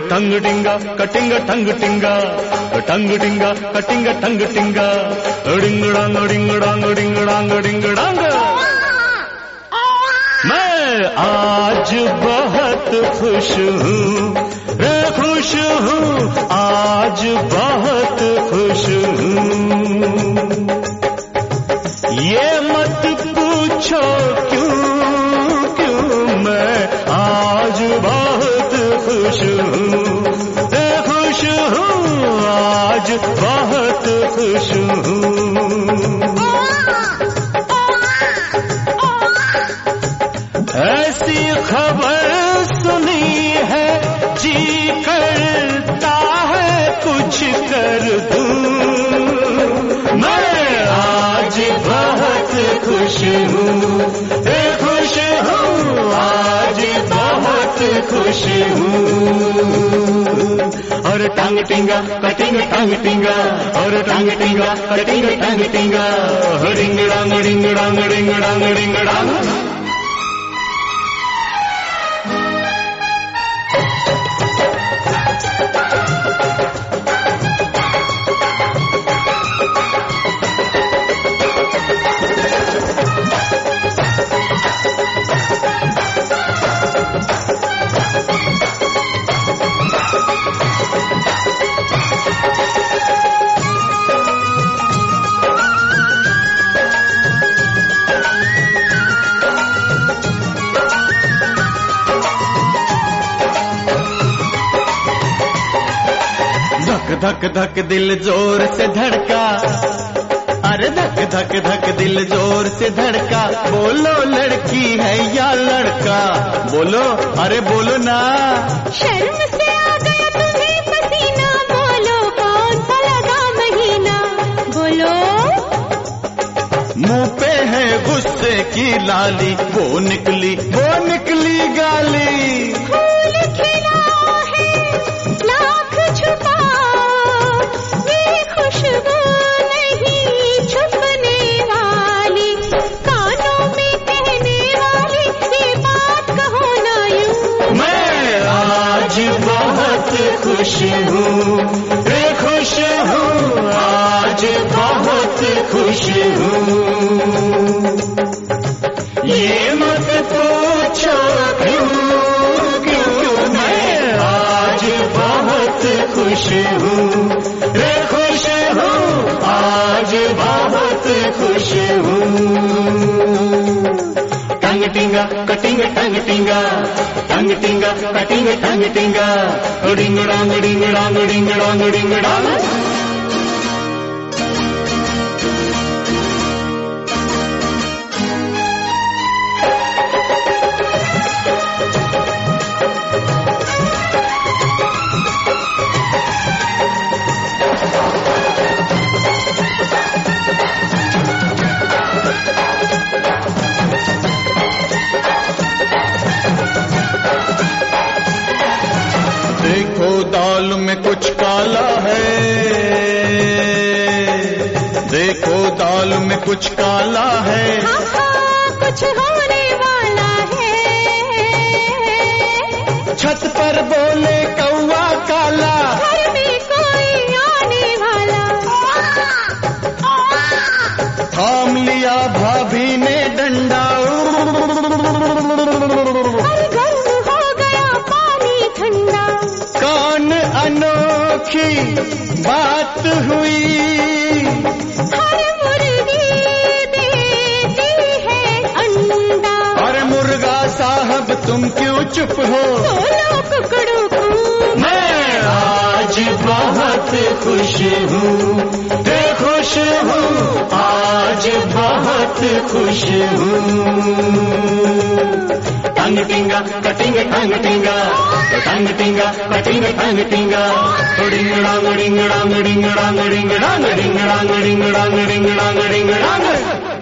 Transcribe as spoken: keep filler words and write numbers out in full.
टंग टिंगा कटिंग टंग टिंगा टंग टिंगा कटिंग टंग टिंगा डिंग डांग डिंग डांग डिंग डांग डिंग डांग। मैं आज बहुत खुश हूँ रे खुश हूँ, आज बहुत खुश हूँ। ये मत पूछो क्यों क्यों, मैं आज बहुत खुश हूँ रे खुश हूँ, आज बहुत खुश हूँ। ऐसी खबर सुनी है जी करता है कुछ कर दूं, मैं आज बहुत खुश हूँ रे खुश हूँ, आज बहुत खुश हूँ। और टांग टिंगा कटिंग टांग टिंगा और टांग टिंगा कटिंग टांग टिंगा डिंग डांग डिंग डांग डिंग डांग डिंग डांग। धक धक दिल जोर से धड़का, अरे धक धक धक दिल जोर से धड़का। बोलो लड़की है या लड़का, बोलो अरे बोलो ना। शर्म से आ गया तुम्हें पसीना, बोलो कौन सा लगा महीना, बोलो। मुंह पे है गुस्से की लाली, वो निकली वो निकली गाली। फूल खिला है लाख छुपा, खुशबू नहीं छुपने वाली, कानों में कहने वाली ये बात कहो ना यूं। मैं आज बहुत खुश हूँ रे खुश हूँ, आज बहुत खुश हूँ। ये मत पूछो क्यों क्यों, मैं आज बहुत खुश हूँ रे खुश हूँ, आज बहुत खुश हूँ। टंग टिंगा कटिंग टंग टिंगा टंग टिंगा कटिंग टंग टिंगा डिंग डांग डिंग डांग डिंग डांग डिंग डांग। देखो दाल में कुछ काला है, देखो दाल में कुछ काला है। हाँ हाँ कुछ होने वाला है। छत पर बोले कौवा काला, घर में कोई आने वाला। थाम लिया भाभी ने डंडा, कौन अनोखी बात हुई। हर मुर्गी देती है अंडा। अरे मुर्गा साहब तुम क्यों चुप हो, बोलो कुकड़ू को। मैं आज बहुत खुश हूँ रे खुश हूँ, आज बहुत खुश हूँ। टंग टिंगा कटिंग टंग टिंगा टंग टिंगा कटिंग टंग टिंगा डिंग डांग डिंग डांग डिंग डांग डिंग डांग डिंग डांग डिंग डांग डिंग डांग डिंग डांग।